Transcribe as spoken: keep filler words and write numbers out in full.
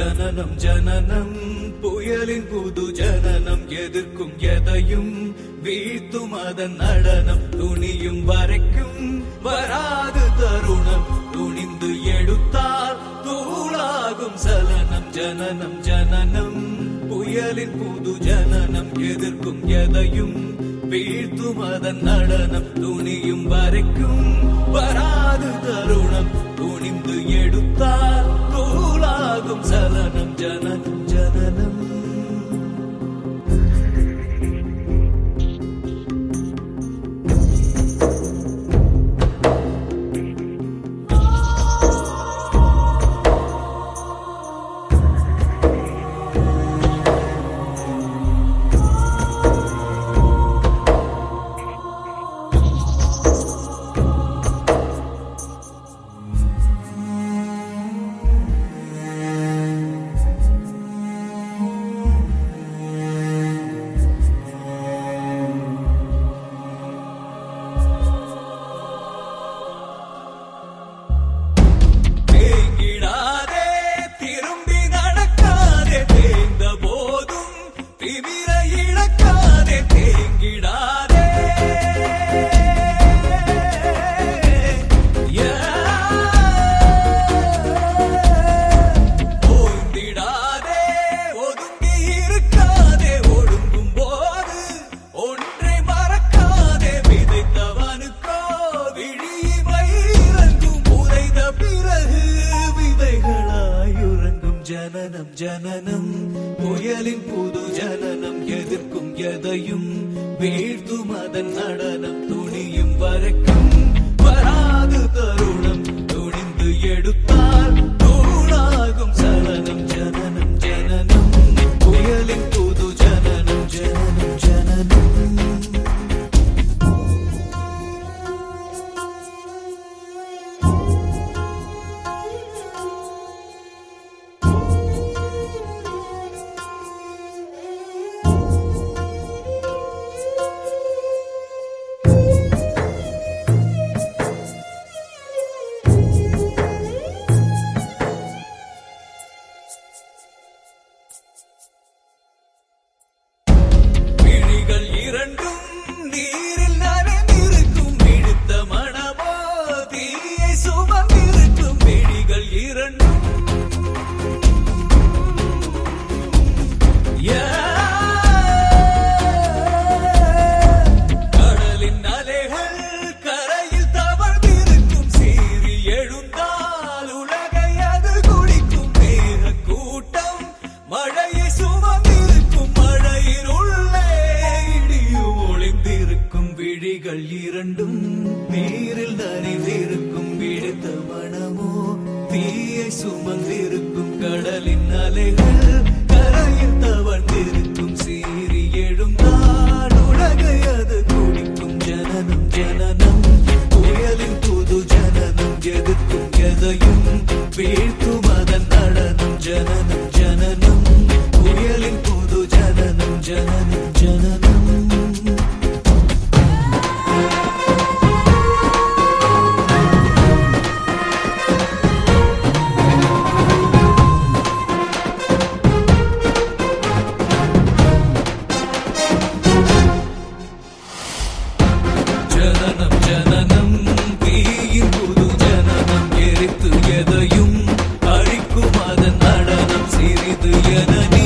ஜனனம் ஜனனம் புயலின் புது ஜனனம் எதிர்க்கும் எதையும் வீழ்த்தும் அதன் நடனம் துணியும் வரைக்கும் வராது தருணம் துணிந்து எடுத்தால் தூளாகும் சலனம் ஜனனம் ஜனனம் புயலின் புது ஜனனம் எதிர்க்கும் எதையும் வீழ்த்தும் அதன் நடனம் துணியும் வரைக்கும் வராது தருணம் துணிந்து எடுத்தால் தூளாகும் சலனம் ஜனனம் ஜனனம் ஜனனம் ஜனனம் புயலின் புது ஜனனம் எதிர்க்கும் எதையும் வீழ்த்தும் அதன் நடனம் துணியும் வரைக்கும் வராது தருணம் துணிந்து எடுத்தால் தூளாகும் சலனம் ஜனனம் ஜனனம் புயலின் புது ஜனனம் ஜனனம் ஜனனம் இரண்டும் நீரில் நனைந்திருக்கும் இழுத்த மனமோ தீயை சுமந்திருக்கும் விழிகள் இரண்டும் கடலின் அலைகள் கரையில் தவழ்ந்திருக்கும் சீறி எழுந்தால் உலகை அது குடிக்கும் மேக கூட்டம் மழையை சுமந்திருக்கும் மழையின் உள்ளே விழிகள் இரண்டும் நீரில் நனைந்திருக்கும் விழுத்த மனமோ தீயை சுமந்திருக்கும் கடலின் அலைகள் கரையில் தவழ்ந்திருக்கும் சீறி எழுந்தால் உலகை அது குடிக்கும் ஜனனம் ஜனனம் புயலின் புது ஜனனம் எதிர்க்கும் எதையும் வீழ்த்தும் அதன் நடனம் ஜனனம் ஜனனம் புயலின் புது ஜனனம் ஜனனம் ஜனனம் ஜனனம் ஜனனம் தீயின் புது ஜனனம் எரித்து எதையும் அழிக்கும் அதன் நடனம் சிறிது என